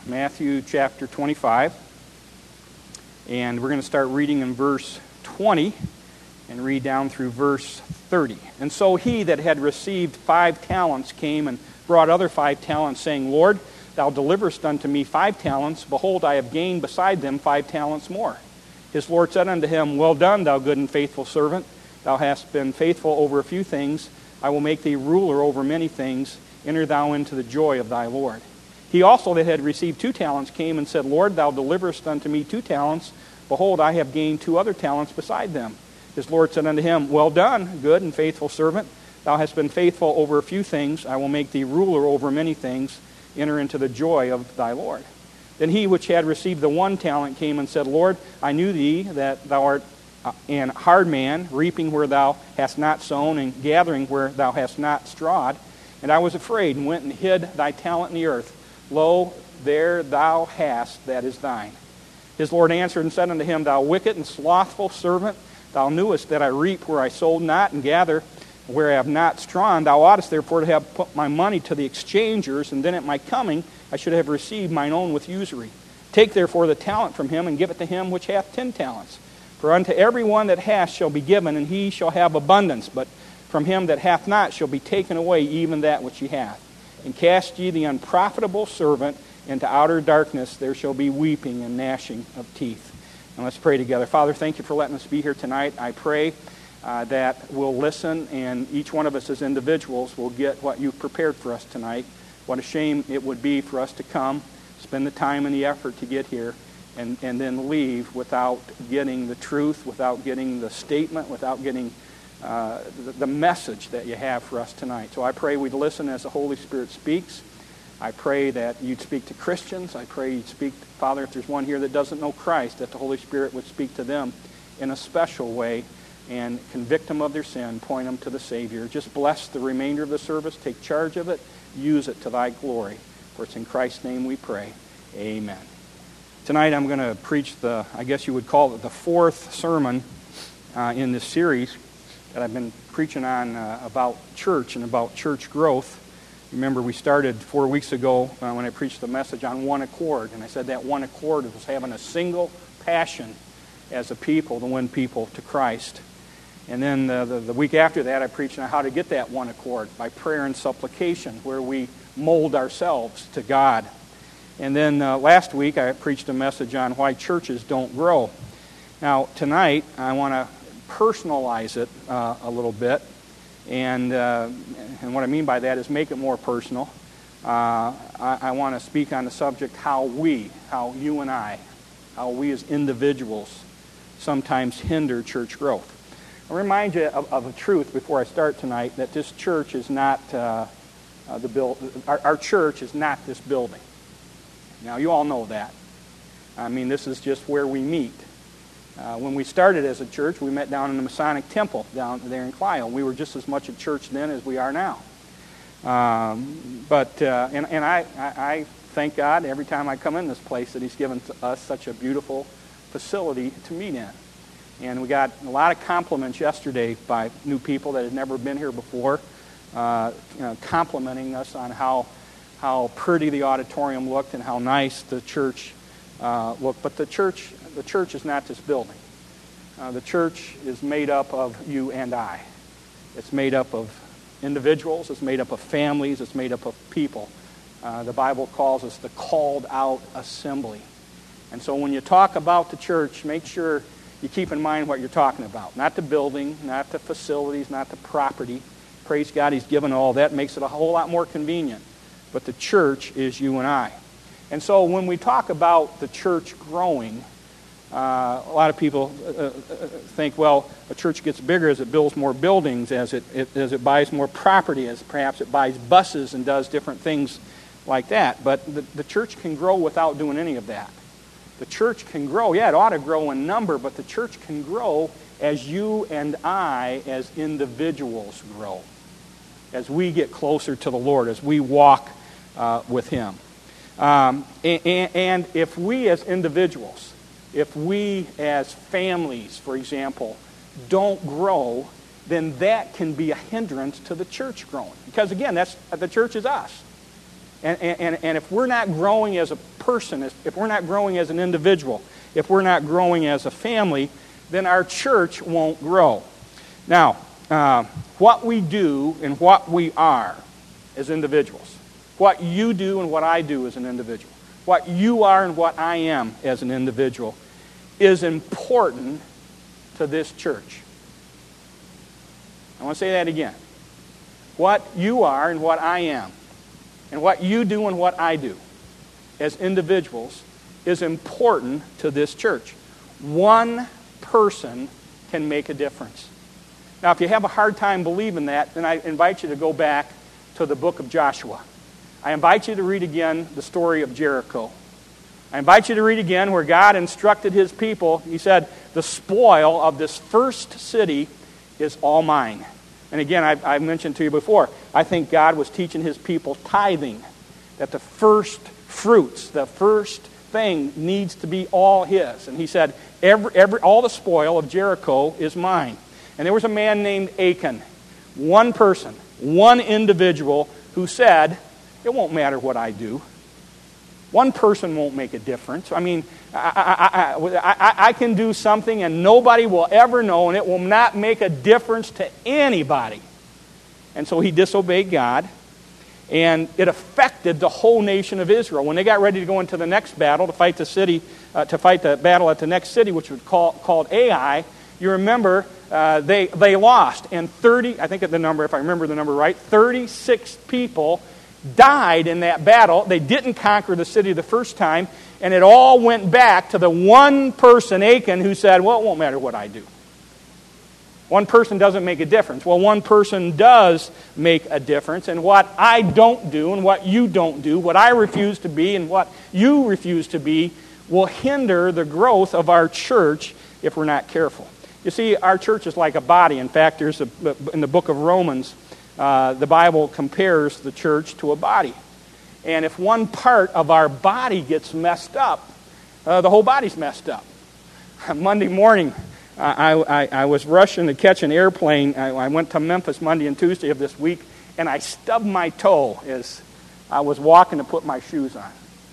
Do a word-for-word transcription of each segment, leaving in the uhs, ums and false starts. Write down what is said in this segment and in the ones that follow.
Matthew chapter twenty-five. And we're going to start reading in verse twenty and read down through verse thirty. And so he that had received five talents came and brought other five talents, saying, Lord, thou deliverest unto me five talents. Behold, I have gained beside them five talents more. His Lord said unto him, Well done, thou good and faithful servant. Thou hast been faithful over a few things. I will make thee ruler over many things. Enter thou into the joy of thy Lord. He also that had received two talents came and said, Lord, thou deliverest unto me two talents. Behold, I have gained two other talents beside them. His Lord said unto him, Well done, good and faithful servant. Thou hast been faithful over a few things. I will make thee ruler over many things. Enter into the joy of thy Lord. Then he which had received the one talent came and said, Lord, I knew thee, that thou art an hard man, reaping where thou hast not sown, and gathering where thou hast not strawed. And I was afraid, and went and hid thy talent in the earth. Lo, there thou hast that is thine. His Lord answered and said unto him, Thou wicked and slothful servant, thou knewest that I reap where I sowed not, and gather where I have not strawn. Thou oughtest therefore to have put my money to the exchangers, and then at my coming I should have received mine own with usury. Take therefore the talent from him, and give it to him which hath ten talents. For unto every one that hath shall be given, and he shall have abundance. But from him that hath not shall be taken away even that which he hath. And cast ye the unprofitable servant into outer darkness. There shall be weeping and gnashing of teeth. And let's pray together. Father, thank you for letting us be here tonight. I pray uh, that we'll listen, and each one of us as individuals will get what you've prepared for us tonight. What a shame it would be for us to come, spend the time and the effort to get here, and, and then leave without getting the truth, without getting the statement, without getting Uh, the, the message that you have for us tonight. So I pray we'd listen as the Holy Spirit speaks. I pray that you'd speak to Christians. I pray you'd speak, Father, if there's one here that doesn't know Christ, that the Holy Spirit would speak to them in a special way and convict them of their sin, point them to the Savior. Just bless the remainder of the service. Take charge of it. Use it to thy glory. For it's in Christ's name we pray. Amen. Tonight I'm going to preach the, I guess you would call it the fourth sermon uh, in this series that I've been preaching on uh, about church and about church growth. Remember, we started four weeks ago uh, when I preached the message on one accord, and I said that one accord was having a single passion as a people to win people to Christ. And then uh, the, the week after that, I preached on how to get that one accord by prayer and supplication, where we mold ourselves to God. And then uh, last week, I preached a message on why churches don't grow. Now, tonight, I want to personalize it uh, a little bit, and uh, and what I mean by that is make it more personal. Uh, I, I want to speak on the subject how we, how you and I, how we as individuals sometimes hinder church growth. I'll remind you of, of a truth before I start tonight, that this church is not uh, uh, the build. Our, our church is not this building. Now you all know that. I mean, this is just where we meet. Uh, when we started as a church, we met down in the Masonic Temple down there in Clio. We were just as much a church then as we are now. Um, but uh, and, and I, I, I thank God every time I come in this place that He's given us such a beautiful facility to meet in. And we got a lot of compliments yesterday by new people that had never been here before, uh, you know, complimenting us on how how pretty the auditorium looked and how nice the church uh, looked. But the church. The church is not this building. Uh, the church is made up of you and I. It's made up of individuals. It's made up of families. It's made up of people. Uh, the Bible calls us the called out assembly. And so when you talk about the church, make sure you keep in mind what you're talking about. Not the building, not the facilities, not the property. Praise God, He's given all that. Makes it a whole lot more convenient. But the church is you and I. And so when we talk about the church growing, Uh, a lot of people uh, uh, think, well, a church gets bigger as it builds more buildings, as it, it as it buys more property, as perhaps it buys buses and does different things like that. But the, the church can grow without doing any of that. The church can grow. Yeah, it ought to grow in number, but the church can grow as you and I, as individuals, grow. As we get closer to the Lord, as we walk uh, with Him. Um, and, and if we as individuals, if we as families, for example, don't grow, then that can be a hindrance to the church growing. Because again, that's the church is us. And, and, and if we're not growing as a person, if we're not growing as an individual, if we're not growing as a family, then our church won't grow. Now, uh, what we do and what we are as individuals, what you do and what I do as an individual, what you are and what I am as an individual, is important to this church. I want to say that again. What you are and what I am, and what you do and what I do as individuals is important to this church. One person can make a difference. Now, if you have a hard time believing that, then I invite you to go back to the book of Joshua. I invite you to read again the story of Jericho. I invite you to read again where God instructed his people. He said, the spoil of this first city is all mine. And again, I, I mentioned to you before, I think God was teaching his people tithing, that the first fruits, the first thing needs to be all his. And he said, every, every, all the spoil of Jericho is mine. And there was a man named Achan, one person, one individual who said, it won't matter what I do. One person won't make a difference. I mean, I, I, I, I, I can do something and nobody will ever know, and it will not make a difference to anybody. And so he disobeyed God, and it affected the whole nation of Israel. When they got ready to go into the next battle, to fight the city, uh, to fight the battle at the next city, which was call, called Ai, you remember uh, they they lost, and thirty, I think of the number, if I remember the number right, thirty-six people died in that battle. They didn't conquer the city the first time, and it all went back to the one person, Achan, who said, well, it won't matter what I do. One person doesn't make a difference. Well, one person does make a difference, and what I don't do and what you don't do, what I refuse to be and what you refuse to be, will hinder the growth of our church if we're not careful. You see, our church is like a body. In fact, there's a, in the book of Romans, Uh, the Bible compares the church to a body. And if one part of our body gets messed up, uh, the whole body's messed up. Monday morning, I, I, I was rushing to catch an airplane. I, I went to Memphis Monday and Tuesday of this week, and I stubbed my toe as I was walking to put my shoes on.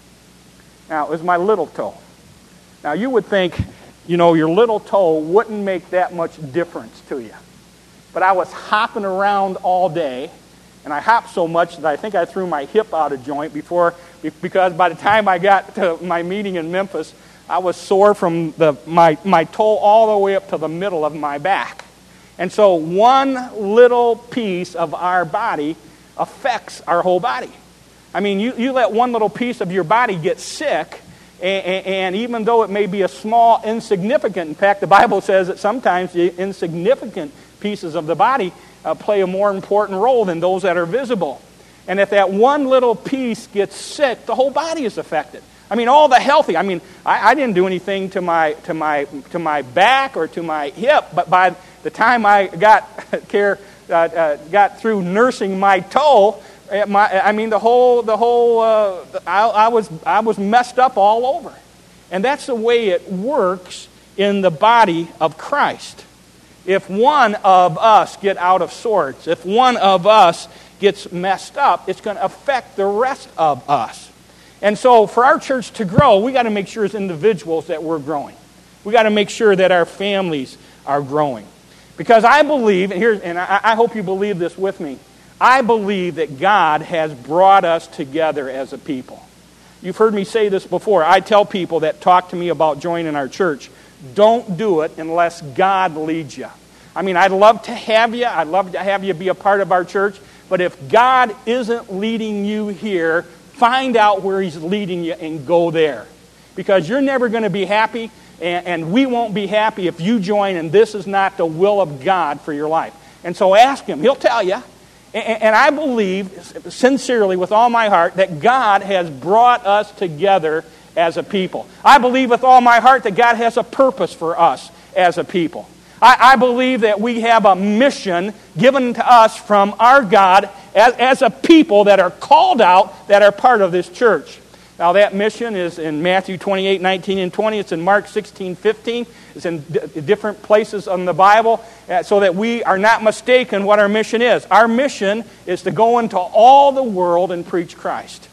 Now, it was my little toe. Now, you would think, you know, your little toe wouldn't make that much difference to you. But I was hopping around all day, and I hopped so much that I think I threw my hip out of joint before, because by the time I got to my meeting in Memphis, I was sore from the my, my toe all the way up to the middle of my back. And so one little piece of our body affects our whole body. I mean, you, you let one little piece of your body get sick, and, and even though it may be a small, insignificant, in fact, the Bible says that sometimes the insignificant pieces of the body uh, play a more important role than those that are visible. And if that one little piece gets sick, the whole body is affected. I mean, all the healthy. I mean, I, I didn't do anything to my to my to my back or to my hip, but by the time I got care uh, uh, got through nursing my toe, my, I mean the whole the whole uh, I, I was I was messed up all over. And that's the way it works in the body of Christ. If one of us get out of sorts, if one of us gets messed up, it's going to affect the rest of us. And so for our church to grow, we got to make sure as individuals that we're growing. We got to make sure that our families are growing. Because I believe, and, here, and I, I hope you believe this with me, I believe that God has brought us together as a people. You've heard me say this before. I tell people that talk to me about joining our church, don't do it unless God leads you. I mean, I'd love to have you. I'd love to have you be a part of our church. But if God isn't leading you here, find out where He's leading you and go there. Because you're never going to be happy, and, and we won't be happy if you join and this is not the will of God for your life. And so ask Him. He'll tell you. And, and I believe, sincerely, with all my heart, that God has brought us together as a people. I believe with all my heart that God has a purpose for us as a people. I, I believe that we have a mission given to us from our God as, as a people that are called out, that are part of this church. Now that mission is in Matthew twenty-eight, nineteen, and twenty. It's in Mark sixteen, fifteen. It's in d- different places in the Bible uh, so that we are not mistaken what our mission is. Our mission is to go into all the world and preach Christ.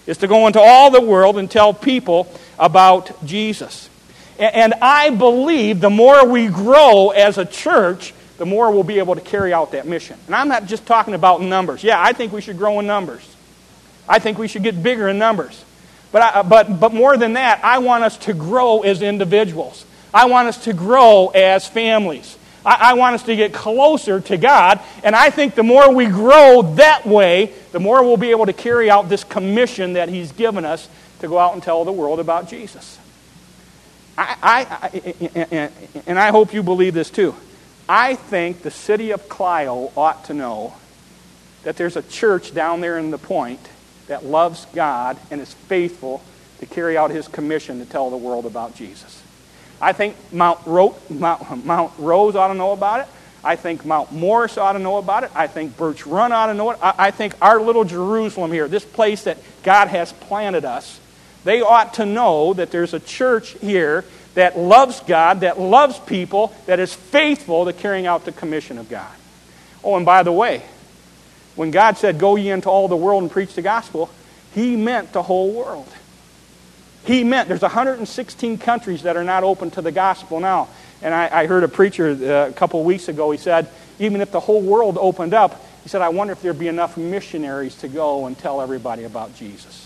is to go into all the world and tell people about Jesus. And I believe the more we grow as a church, the more we'll be able to carry out that mission. And I'm not just talking about numbers. Yeah, I think we should grow in numbers. I think we should get bigger in numbers. But, I, but, but more than that, I want us to grow as individuals. I want us to grow as families. I, I want us to get closer to God. And I think the more we grow that way, the more we'll be able to carry out this commission that He's given us to go out and tell the world about Jesus. I, I, I, and I hope you believe this too. I think the city of Clio ought to know that there's a church down there in the Point that loves God and is faithful to carry out His commission to tell the world about Jesus. I think Mount, Ro- Mount, Mount Rose ought to know about it. I think Mount Morris ought to know about it. I think Birch Run ought to know it. I, I think our little Jerusalem here, this place that God has planted us, they ought to know that there's a church here that loves God, that loves people, that is faithful to carrying out the commission of God. Oh, and by the way, when God said, go ye into all the world and preach the gospel, He meant the whole world. He meant, there's one hundred sixteen countries that are not open to the gospel now. And I, I heard a preacher uh, a couple of weeks ago, he said, even if the whole world opened up, he said, I wonder if there'd be enough missionaries to go and tell everybody about Jesus.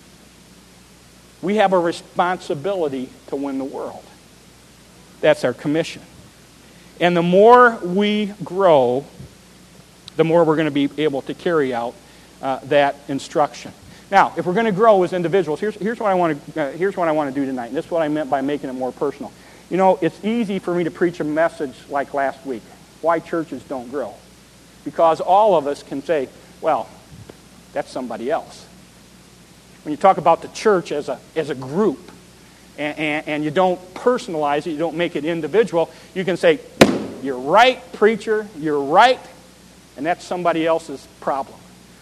We have a responsibility to win the world. That's our commission. And the more we grow, the more we're going to be able to carry out uh, that instruction. Now, if we're going to grow as individuals, here's, here's what I want to uh, here's what I want to do tonight. And this is what I meant by making it more personal. You know, it's easy for me to preach a message like last week, why churches don't grow. Because all of us can say, well, that's somebody else. When you talk about the church as a as a group, and, and, and you don't personalize it, you don't make it individual, you can say, you're right, preacher, you're right, and that's somebody else's problem.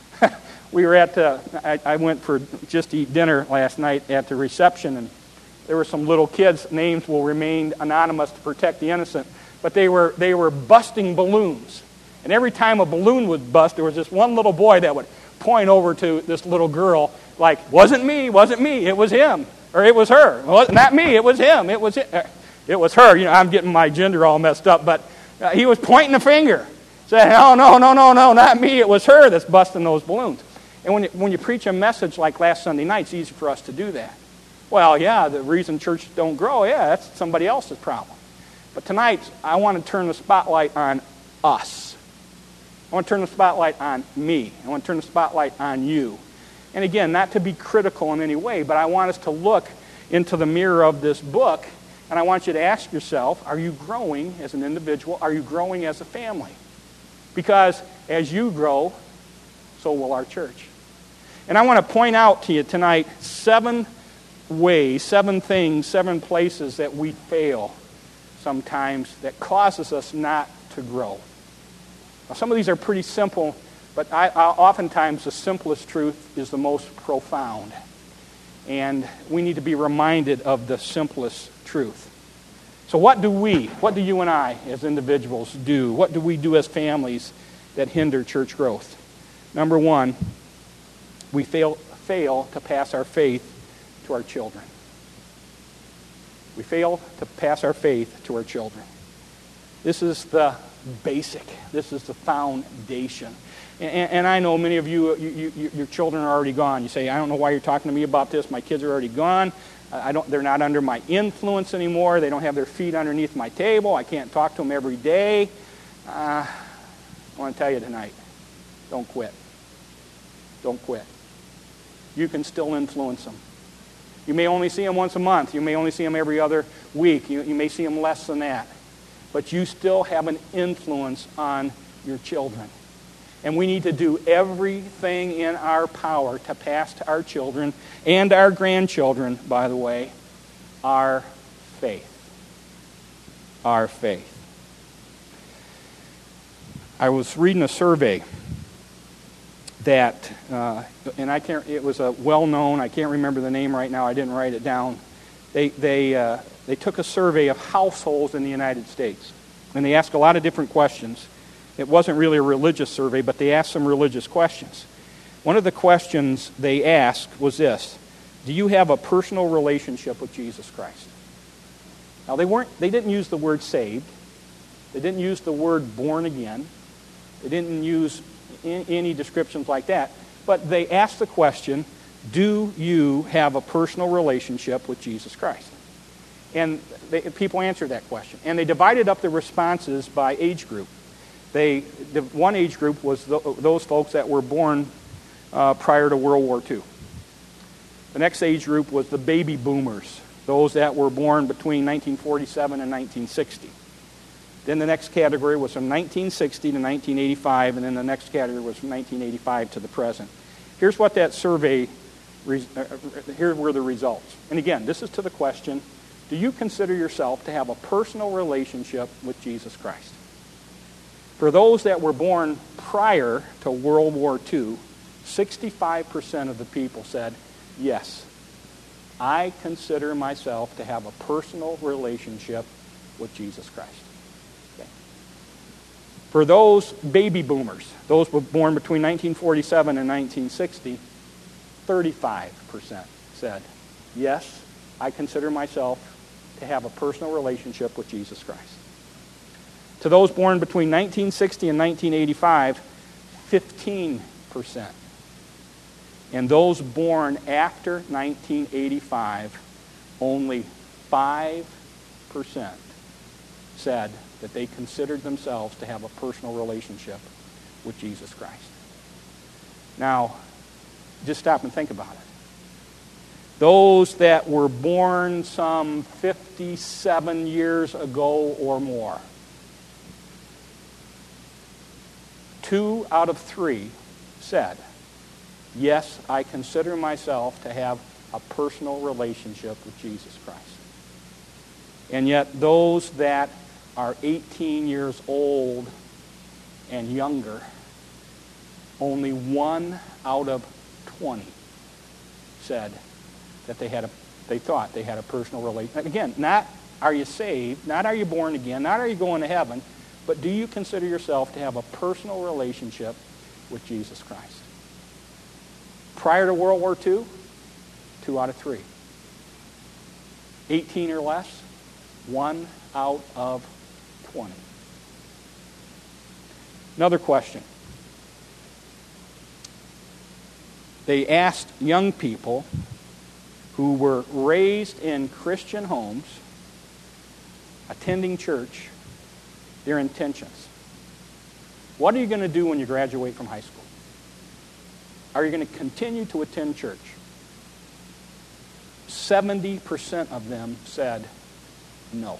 We were at, uh, I, I went for just to eat dinner last night at the reception, and there were some little kids, names will remain anonymous to protect the innocent, but they were they were busting balloons. And every time a balloon would bust, there was this one little boy that would point over to this little girl like, wasn't me, wasn't me, it was him, or it was her. It wasn't not me, it was him, it was it, it was her. You know, I'm getting my gender all messed up, but uh, he was pointing a finger, saying, no, no, no, no, no, not me, it was her that's busting those balloons. And when you, when you preach a message like last Sunday night, it's easy for us to do that. Well, yeah, the reason churches don't grow, yeah, that's somebody else's problem. But tonight, I want to turn the spotlight on us. I want to turn the spotlight on me. I want to turn the spotlight on you. And again, not to be critical in any way, but I want us to look into the mirror of this book, and I want you to ask yourself, are you growing as an individual? Are you growing as a family? Because as you grow, so will our church. And I want to point out to you tonight seven ways, seven things, seven places that we fail sometimes that causes us not to grow. Now, some of these are pretty simple, but I, I, oftentimes the simplest truth is the most profound. And we need to be reminded of the simplest truth. So what do we, what do you and I as individuals do? What do we do as families that hinder church growth? Number one, we fail, fail to pass our faith to our children. We fail to pass our faith to our children. This is the basic. This is the foundation. And, and I know many of you, you, you, your children are already gone. You say, I don't know why you're talking to me about this. My kids are already gone. I don't, they're not under my influence anymore. They don't have their feet underneath my table. I can't talk to them every day. Uh, I want to tell you tonight, don't quit. Don't quit. You can still influence them. You may only see them once a month. You may only see them every other week. You, you may see them less than that. But you still have an influence on your children. And we need to do everything in our power to pass to our children and our grandchildren, by the way, our faith. Our faith. I was reading a survey that, uh, and I can't, it was a well-known, I can't remember the name right now, I didn't write it down. They, they, uh, they took a survey of households in the United States, and they asked a lot of different questions. It wasn't really a religious survey, but they asked some religious questions. One of the questions they asked was this: do you have a personal relationship with Jesus Christ? Now, they weren't they didn't use the word saved. They didn't use the word born again. They didn't use any descriptions like that. But they asked the question, do you have a personal relationship with Jesus Christ? And they, people answered that question. And they divided up the responses by age group. They, the one age group was the, those folks that were born uh, prior to World War Two. The next age group was the baby boomers, those that were born between nineteen forty-seven and nineteen sixty. Then the next category was from nineteen sixty to nineteen eighty-five, and then the next category was from nineteen eighty-five to the present. Here's what that survey, here were the results. And again, this is to the question, do you consider yourself to have a personal relationship with Jesus Christ? For those that were born prior to World War Two, sixty-five percent of the people said, yes, I consider myself to have a personal relationship with Jesus Christ. Okay. For those baby boomers, those were born between nineteen forty-seven and nineteen sixty, thirty-five percent said, yes, I consider myself to have a personal relationship with Jesus Christ. To those born between nineteen sixty and nineteen eighty-five, fifteen percent. And those born after nineteen eighty-five, only five percent said that they considered themselves to have a personal relationship with Jesus Christ. Now, just stop and think about it. Those that were born some fifty-seven years ago or more, two out of three said, yes, I consider myself to have a personal relationship with Jesus Christ. And yet those that are eighteen years old and younger, only one out of twenty said that they had a they thought they had a personal relationship. Again, not are you saved, not are you born again, not are you going to heaven, but do you consider yourself to have a personal relationship with Jesus Christ? Prior to World War Two, two out of three. eighteen or less, one out of twenty. Another question. They asked young people who were raised in Christian homes, attending church, their intentions. What are you going to do when you graduate from high school? Are you going to continue to attend church? seventy percent of them said no.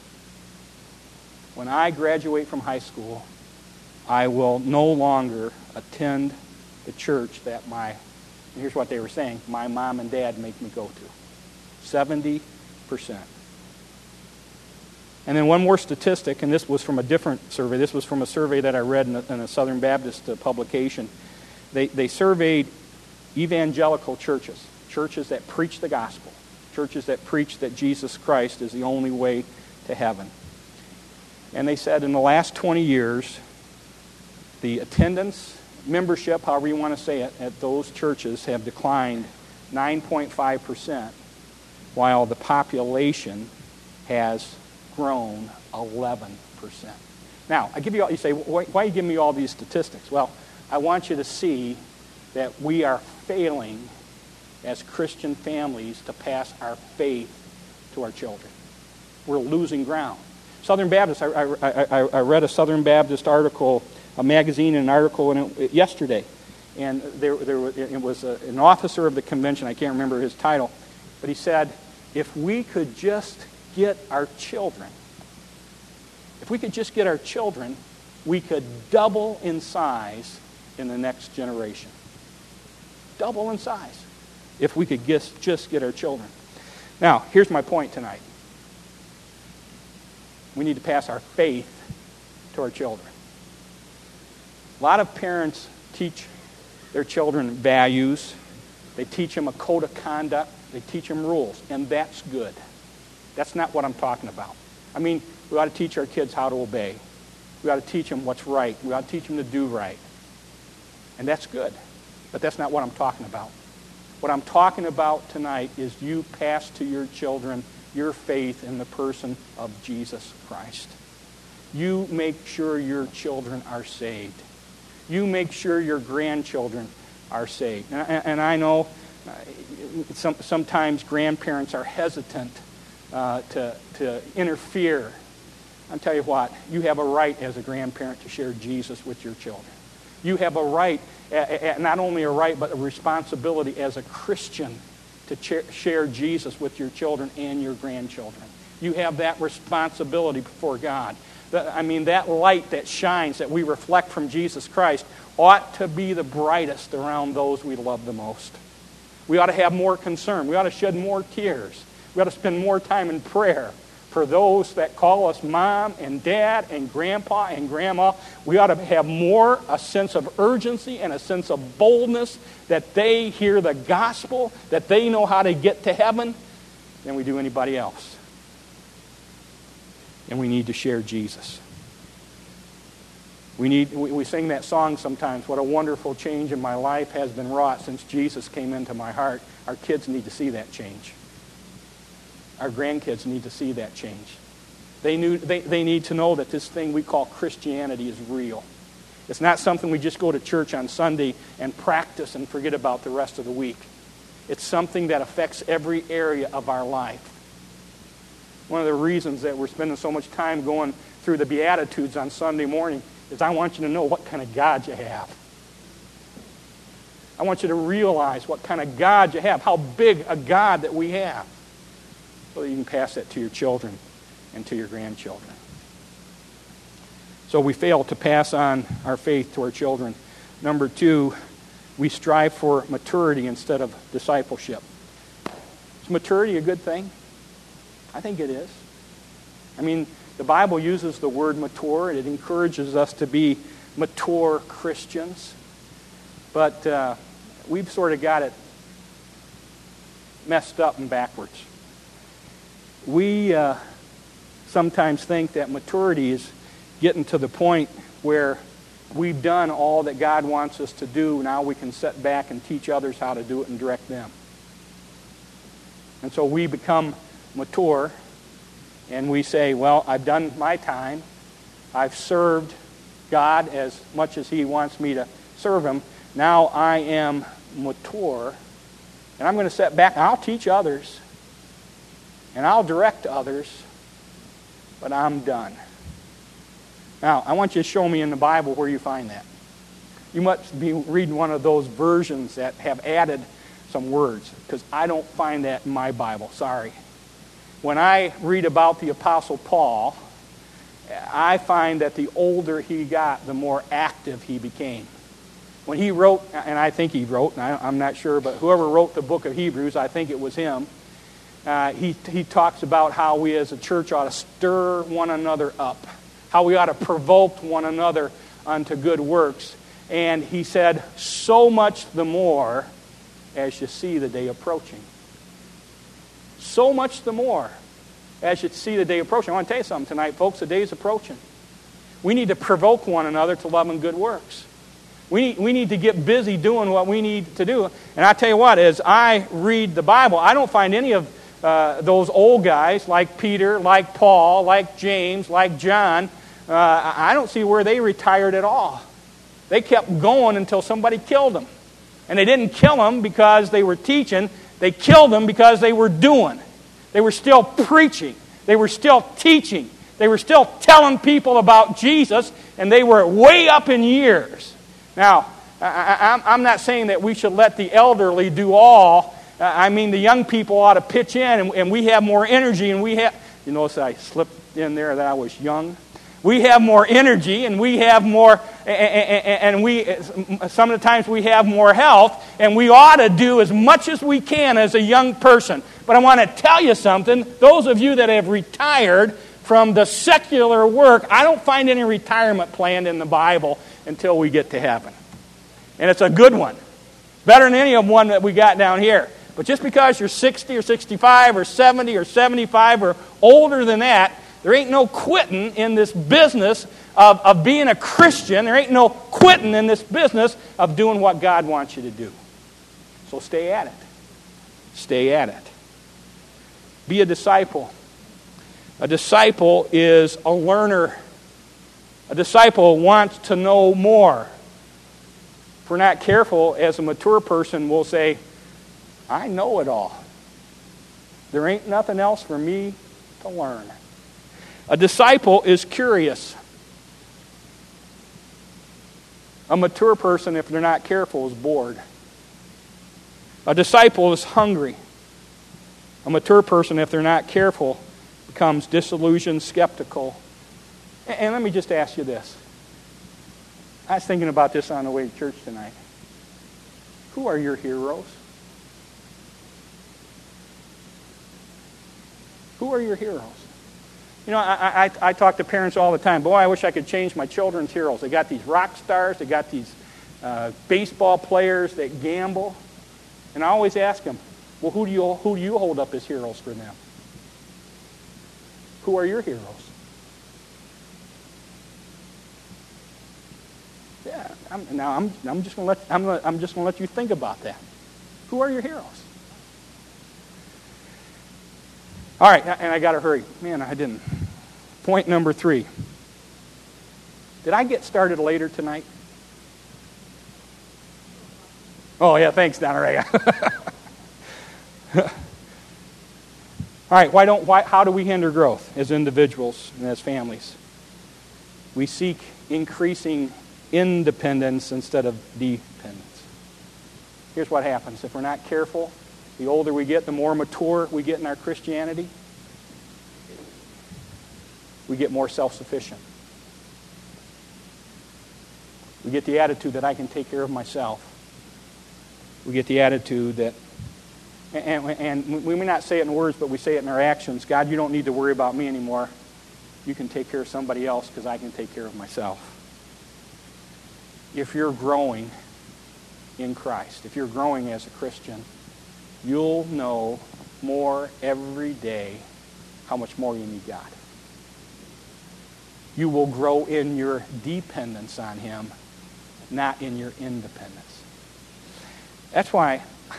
When I graduate from high school, I will no longer attend the church that my, and here's what they were saying, my mom and dad make me go to. seventy percent. And then one more statistic, and this was from a different survey. This was from a survey that I read in a, in a Southern Baptist uh, publication. They, they surveyed evangelical churches, churches that preach the gospel, churches that preach that Jesus Christ is the only way to heaven. And they said in the last twenty years, the attendance, membership, however you want to say it, at those churches have declined nine point five percent, while the population has grown eleven percent. Now, I give you all, you say, why, why are you giving me all these statistics? Well, I want you to see that we are failing as Christian families to pass our faith to our children. We're losing ground. Southern Baptist, I, I, I, I read a Southern Baptist article, a magazine, an article in it yesterday, and there, there it was a, an officer of the convention, I can't remember his title, but he said, if we could just get our children, if we could just get our children, we could double in size in the next generation. Double in size if we could get, just get our children. Now, here's my point tonight. We need to pass our faith to our children. A lot of parents teach their children values. They teach them a code of conduct. They teach them rules, and that's good. That's not what I'm talking about. I mean, we ought to teach our kids how to obey. We ought to teach them what's right. We ought to teach them to do right. And that's good. But that's not what I'm talking about. What I'm talking about tonight is you pass to your children your faith in the person of Jesus Christ. You make sure your children are saved. You make sure your grandchildren are saved. And I, and I know uh, some, sometimes grandparents are hesitant uh, to, to interfere. I'll tell you what, you have a right as a grandparent to share Jesus with your children. You have a right, not only a right, but a responsibility as a Christian to share Jesus with your children and your grandchildren. You have that responsibility before God. I mean, that light that shines, that we reflect from Jesus Christ, ought to be the brightest around those we love the most. We ought to have more concern. We ought to shed more tears. We ought to spend more time in prayer for those that call us mom and dad and grandpa and grandma. We ought to have more a sense of urgency and a sense of boldness that they hear the gospel, that they know how to get to heaven than we do anybody else. And we need to share Jesus. We need. We, we sing that song sometimes, what a wonderful change in my life has been wrought since Jesus came into my heart. Our kids need to see that change. Our grandkids need to see that change. They, knew, they, they need to know that this thing we call Christianity is real. It's not something we just go to church on Sunday and practice and forget about the rest of the week. It's something that affects every area of our life. One of the reasons that we're spending so much time going through the Beatitudes on Sunday morning is I want you to know what kind of God you have. I want you to realize what kind of God you have, how big a God that we have, so that you can pass that to your children and to your grandchildren. So we fail to pass on our faith to our children. Number two, we strive for maturity instead of discipleship. Is maturity a good thing? I think it is. I mean, the Bible uses the word mature. It encourages us to be mature Christians. But uh, we've sort of got it messed up and backwards. We uh, sometimes think that maturity is getting to the point where we've done all that God wants us to do. Now we can sit back and teach others how to do it and direct them. And so we become mature and we say, well, I've done my time. I've served God as much as He wants me to serve Him. Now I am mature and I'm going to sit back and I'll teach others. And I'll direct others, but I'm done. Now, I want you to show me in the Bible where you find that. You must be reading one of those versions that have added some words, because I don't find that in my Bible. Sorry. When I read about the Apostle Paul, I find that the older he got, the more active he became. When he wrote, and I think he wrote, and I, I'm not sure, but whoever wrote the book of Hebrews, I think it was him, Uh, he, he talks about how we as a church ought to stir one another up, how we ought to provoke one another unto good works. And he said, so much the more as you see the day approaching. So much the more as you see the day approaching. I want to tell you something tonight, folks, the day is approaching. We need to provoke one another to love and good works. We need, we need to get busy doing what we need to do. And I tell you what, as I read the Bible, I don't find any of Uh, those old guys like Peter, like Paul, like James, like John, uh, I don't see where they retired at all. They kept going until somebody killed them. And they didn't kill them because they were teaching. They killed them because they were doing. They were still preaching. They were still teaching. They were still telling people about Jesus, and they were way up in years. Now, I, I, I'm not saying that we should let the elderly do all. I mean, the young people ought to pitch in, and, and we have more energy, and we have... You notice I slipped in there that I was young. We have more energy, and we have more... And we some of the times we have more health, and we ought to do as much as we can as a young person. But I want to tell you something. Those of you that have retired from the secular work, I don't find any retirement planned in the Bible until we get to heaven. And it's a good one. Better than any of one that we got down here. But just because you're sixty or sixty-five or seventy or seventy-five or older than that, there ain't no quitting in this business of, of being a Christian. There ain't no quitting in this business of doing what God wants you to do. So stay at it. Stay at it. Be a disciple. A disciple is a learner. A disciple wants to know more. If we're not careful, as a mature person, we'll say, I know it all. There ain't nothing else for me to learn. A disciple is curious. A mature person, if they're not careful, is bored. A disciple is hungry. A mature person, if they're not careful, becomes disillusioned, skeptical. And let me just ask you this. I was thinking about this on the way to church tonight. Who are your heroes? Who are your heroes? You know, I, I, I talk to parents all the time. Boy, I wish I could change my children's heroes. They got these rock stars. They got these uh, baseball players that gamble. And I always ask them, well, who do you who do you hold up as heroes for them? Who are your heroes? Yeah. I'm, now I'm I'm just gonna let I'm gonna, I'm just gonna let you think about that. Who are your heroes? All right, and I got to hurry. Man, I didn't. Point number three. Did I get started later tonight? Oh, yeah, thanks, Donna Ray. All right, why don't, why, how do we hinder growth as individuals and as families? We seek increasing independence instead of dependence. Here's what happens. If we're not careful, the older we get, the more mature we get in our Christianity, we get more self-sufficient. We get the attitude that I can take care of myself. We get the attitude that, and, and we may not say it in words, but we say it in our actions. God, you don't need to worry about me anymore. You can take care of somebody else because I can take care of myself. If you're growing in Christ, if you're growing as a Christian, you'll know more every day how much more you need God. You will grow in your dependence on Him, not in your independence. That's why,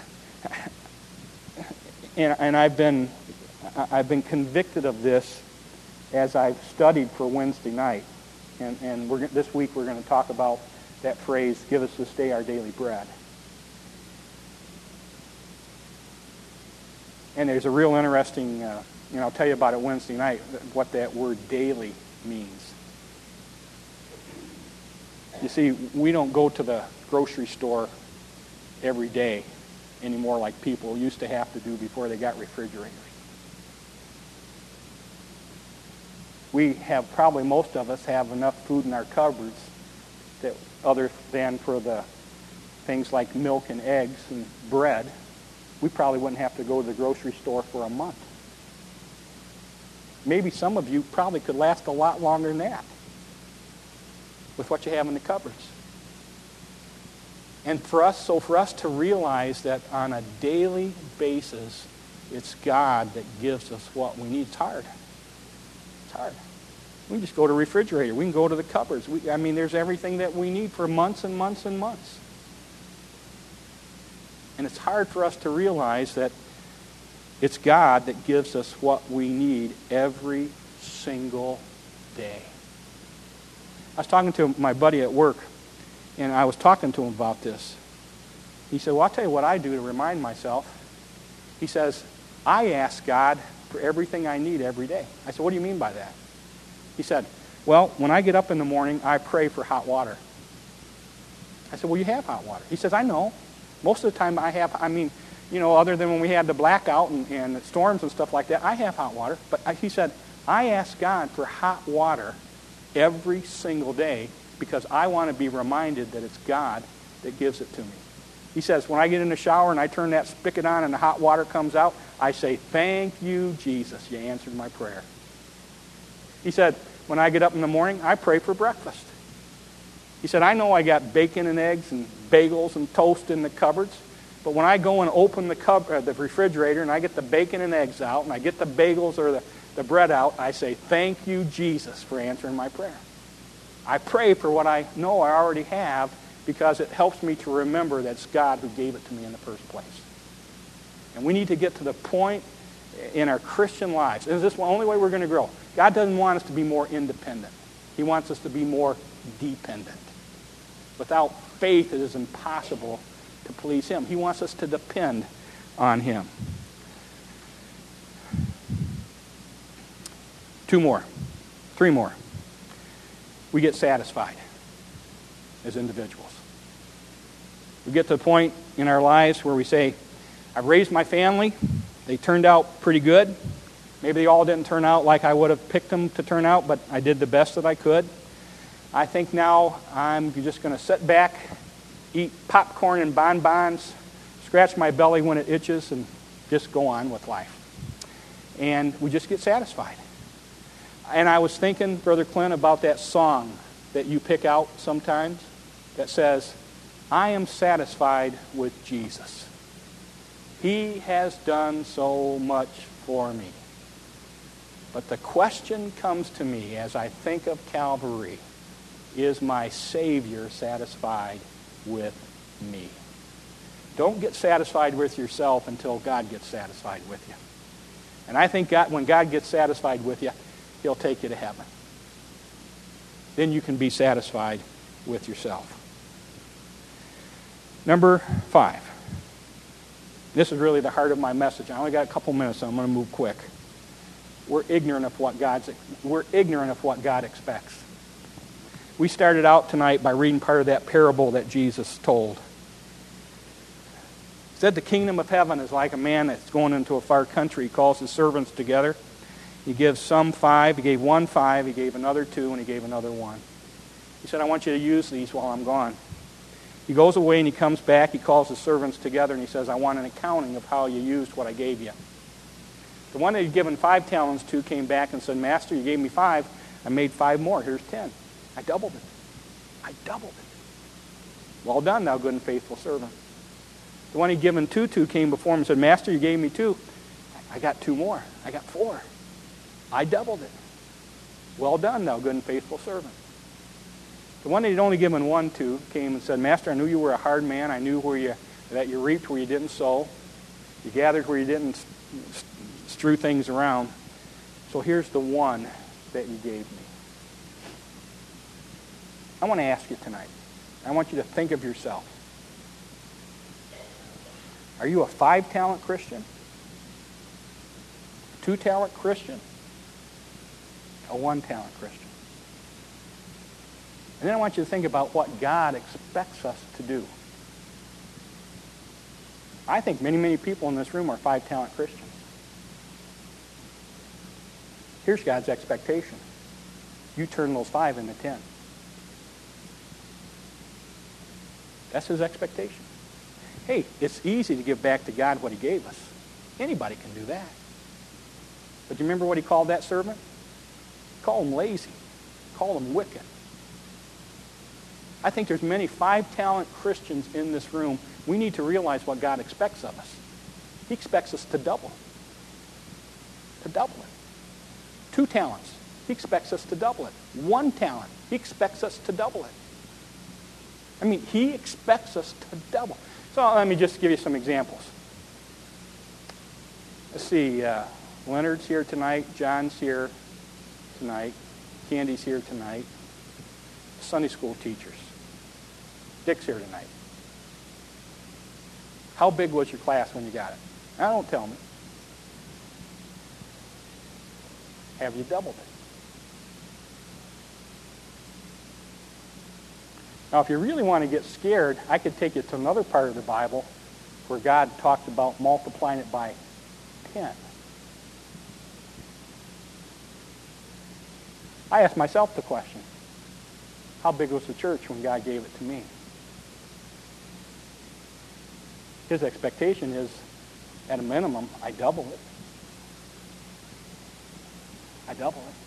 and, and I've been, I've been convicted of this as I've studied for Wednesday night, and and we're this week we're going to talk about that phrase, "Give us this day our daily bread." And there's a real interesting, uh, you know, I'll tell you about it Wednesday night, what that word daily means. You see, we don't go to the grocery store every day anymore like people used to have to do before they got refrigerators. We have, probably most of us have enough food in our cupboards that other than for the things like milk and eggs and bread, we probably wouldn't have to go to the grocery store for a month. Maybe some of you probably could last a lot longer than that with what you have in the cupboards. And for us, so for us to realize that on a daily basis, it's God that gives us what we need. It's hard. It's hard. We can just go to the refrigerator. We can go to the cupboards. We, I mean, there's everything that we need for months and months and months. And it's hard for us to realize that it's God that gives us what we need every single day. I was talking to my buddy at work, and I was talking to him about this. He said, well, I'll tell you what I do to remind myself. He says, I ask God for everything I need every day. I said, what do you mean by that? He said, well, when I get up in the morning, I pray for hot water. I said, well, you have hot water. He says, I know. Most of the time I have, I mean, you know, other than when we had the blackout and, and the storms and stuff like that, I have hot water. But I, he said, I ask God for hot water every single day because I want to be reminded that it's God that gives it to me. He says, when I get in the shower and I turn that spigot on and the hot water comes out, I say, thank you, Jesus. You answered my prayer. He said, when I get up in the morning, I pray for breakfast. He said, I know I got bacon and eggs and bagels and toast in the cupboards, but when I go and open the, cub, uh, the refrigerator and I get the bacon and eggs out and I get the bagels or the, the bread out, I say, thank you, Jesus, for answering my prayer. I pray for what I know I already have because it helps me to remember that it's God who gave it to me in the first place. And we need to get to the point in our Christian lives. And this is the only way we're going to grow. God doesn't want us to be more independent. He wants us to be more dependent. Without faith, it is impossible to please Him. He wants us to depend on Him. Two more. Three more. We get satisfied as individuals. We get to the point in our lives where we say, I've raised my family. They turned out pretty good. Maybe they all didn't turn out like I would have picked them to turn out, but I did the best that I could. I think now I'm just going to sit back, eat popcorn and bonbons, scratch my belly when it itches, and just go on with life. And we just get satisfied. And I was thinking, Brother Clint, about that song that you pick out sometimes that says, I am satisfied with Jesus. He has done so much for me. But the question comes to me as I think of Calvary, is my Savior satisfied with me? Don't get satisfied with yourself until God gets satisfied with you. And I think God, when God gets satisfied with you, He'll take you to heaven. Then you can be satisfied with yourself. Number five. This is really the heart of my message. I only got a couple minutes, so I'm going to move quick. We're ignorant of what God's we're ignorant of what God expects. We started out tonight by reading part of that parable that Jesus told. He said the kingdom of heaven is like a man that's going into a far country. He calls his servants together. He gives some five. He gave one five. He gave another two, and he gave another one. He said, I want you to use these while I'm gone. He goes away and he comes back. He calls his servants together and he says, I want an accounting of how you used what I gave you. The one that he'd given five talents to came back and said, Master, you gave me five. I made five more. Here's ten. I doubled it. I doubled it. Well done, thou good and faithful servant. The one he'd given two to came before him and said, Master, you gave me two. I got two more. I got four. I doubled it. Well done, thou good and faithful servant. The one that he'd only given one to came and said, Master, I knew you were a hard man. I knew where you that you reaped where you didn't sow. You gathered where you didn't strew things around. So here's the one that you gave me. I want to ask you tonight. I want you to think of yourself. Are you a five-talent Christian? A two-talent Christian? A one-talent Christian? And then I want you to think about what God expects us to do. I think many, many people in this room are five-talent Christians. Here's God's expectation. You turn those five into ten. That's His expectation. Hey, it's easy to give back to God what He gave us. Anybody can do that. But do you remember what He called that servant? He called him lazy. He called him wicked. I think there's many five-talent Christians in this room. We need to realize what God expects of us. He expects us to double. To double it. Two talents. He expects us to double it. One talent. He expects us to double it. I mean, He expects us to double. So let me just give you some examples. Let's see. Uh, Leonard's here tonight. John's here tonight. Candy's here tonight. Sunday school teachers. Dick's here tonight. How big was your class when you got it? Now, don't tell me. Have you doubled it? Now, if you really want to get scared, I could take you to another part of the Bible where God talked about multiplying it by ten. I asked myself the question, how big was the church when God gave it to me? His expectation is, at a minimum, I double it. I double it.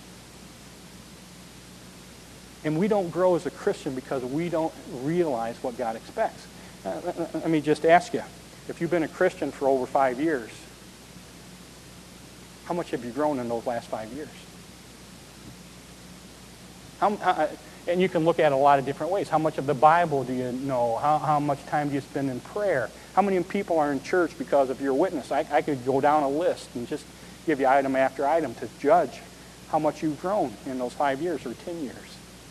And we don't grow as a Christian because we don't realize what God expects. Uh, let me just ask you, if you've been a Christian for over five years, how much have you grown in those last five years? How, uh, And you can look at it a lot of different ways. How much of the Bible do you know? How, how much time do you spend in prayer? How many people are in church because of your witness? I, I could go down a list and just give you item after item to judge how much you've grown in those five years or ten years.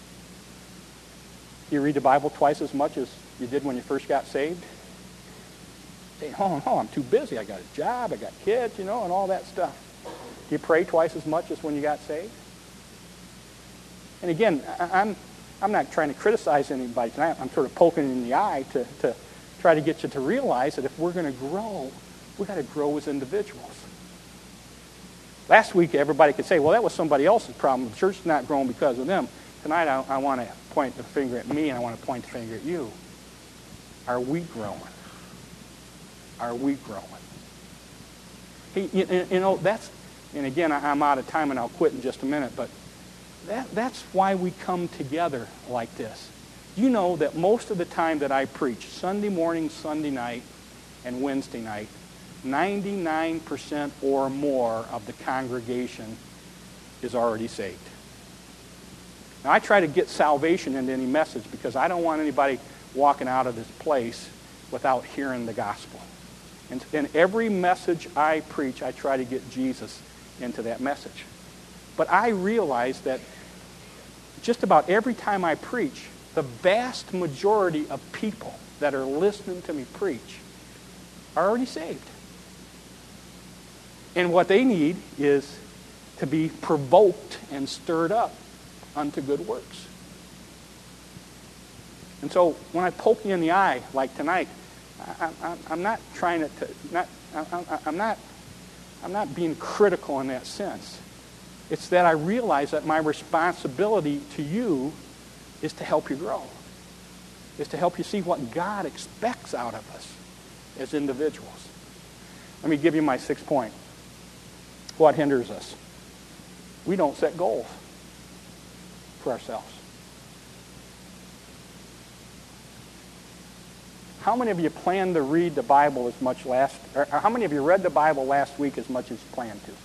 You read the Bible twice as much as you did when you first got saved? Say, oh, no, I'm too busy. I got a job, I got kids, you know, and all that stuff. Do you pray twice as much as when you got saved? And again, I'm I'm not trying to criticize anybody tonight. I'm sort of poking in the eye to, to try to get you to realize that if we're going to grow, we've got to grow as individuals. Last week, everybody could say, well, that was somebody else's problem. The church is not growing because of them. Tonight, I, I want to point the finger at me, and I want to point the finger at you. Are we growing? Are we growing? Hey, you, you know, that's, and again, I'm out of time, and I'll quit in just a minute, but That, that's why we come together like this. You know that most of the time that I preach, Sunday morning, Sunday night, and Wednesday night, ninety-nine percent or more of the congregation is already saved. Now, I try to get salvation into any message because I don't want anybody walking out of this place without hearing the gospel. And in every message I preach, I try to get Jesus into that message. But I realize that just about every time I preach, the vast majority of people that are listening to me preach are already saved. And what they need is to be provoked and stirred up unto good works. And so when I poke you in the eye, like tonight, I, I, I'm not trying to, not, I, I'm not, I'm not being critical in that sense. It's that I realize that my responsibility to you is to help you grow, is to help you see what God expects out of us as individuals. Let me give you my sixth point. What hinders us? We don't set goals for ourselves. How many of you plan to read the Bible as much last, or how many of you read the Bible last week as much as you planned to?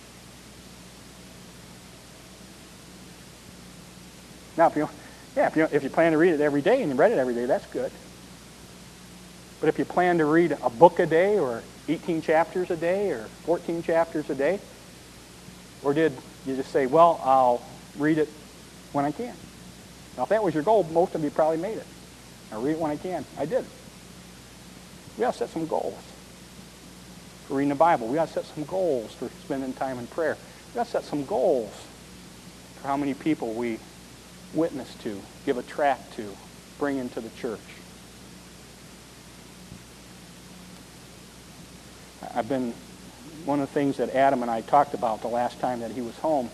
Now, if you, yeah, if you, if you plan to read it every day and you read it every day, that's good. But if you plan to read a book a day or eighteen chapters a day or fourteen chapters a day, or did you just say, well, I'll read it when I can? Now, if that was your goal, most of you probably made it. I'll read it when I can. I did. We got to set some goals for reading the Bible. We got to set some goals for spending time in prayer. We got to set some goals for how many people we witness to, give a tract to, bring into the church. I've been, one of the things that Adam and I talked about the last time that he was home,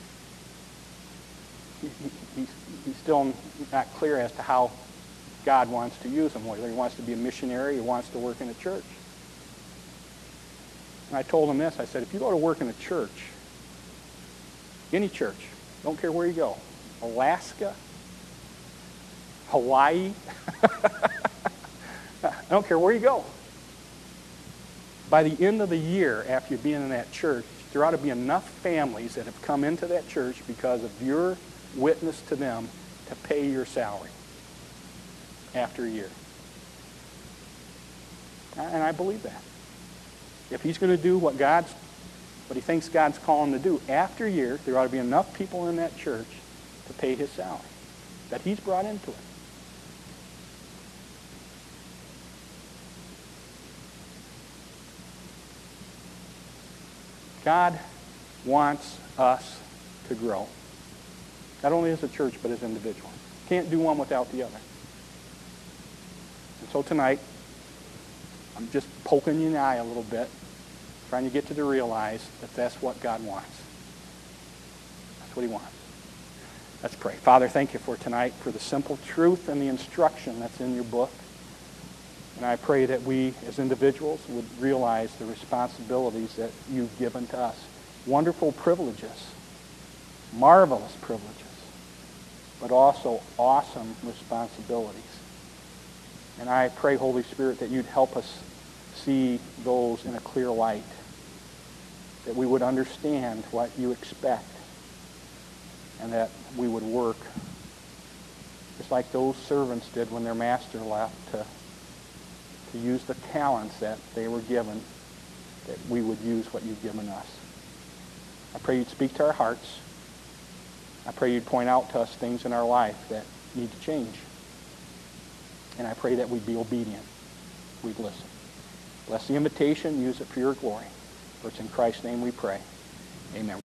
he, he, he's, he's still not clear as to how God wants to use him, whether he wants to be a missionary or wants to work in a church. And I told him this, I said, if you go to work in a church, any church, don't care where you go, Alaska, Hawaii, I don't care where you go. By the end of the year, after you've been in that church, there ought to be enough families that have come into that church because of your witness to them to pay your salary after a year. And I believe that. If he's going to do what God's, what he thinks God's calling him to do, after a year, there ought to be enough people in that church to pay his salary that he's brought into it. God wants us to grow. Not only as a church, but as individuals. Can't do one without the other. And so tonight, I'm just poking you in the eye a little bit, trying to get you to realize that that's what God wants. That's what he wants. Let's pray. Father, thank you for tonight, for the simple truth and the instruction that's in your book. And I pray that we, as individuals, would realize the responsibilities that you've given to us. Wonderful privileges, marvelous privileges, but also awesome responsibilities. And I pray, Holy Spirit, that you'd help us see those in a clear light, that we would understand what you expect, and that we would work just like those servants did when their master left, to, to use the talents that they were given, that we would use what you've given us. I pray you'd speak to our hearts. I pray you'd point out to us things in our life that need to change. And I pray that we'd be obedient. We'd listen. Bless the invitation. Use it for your glory. For it's in Christ's name we pray. Amen.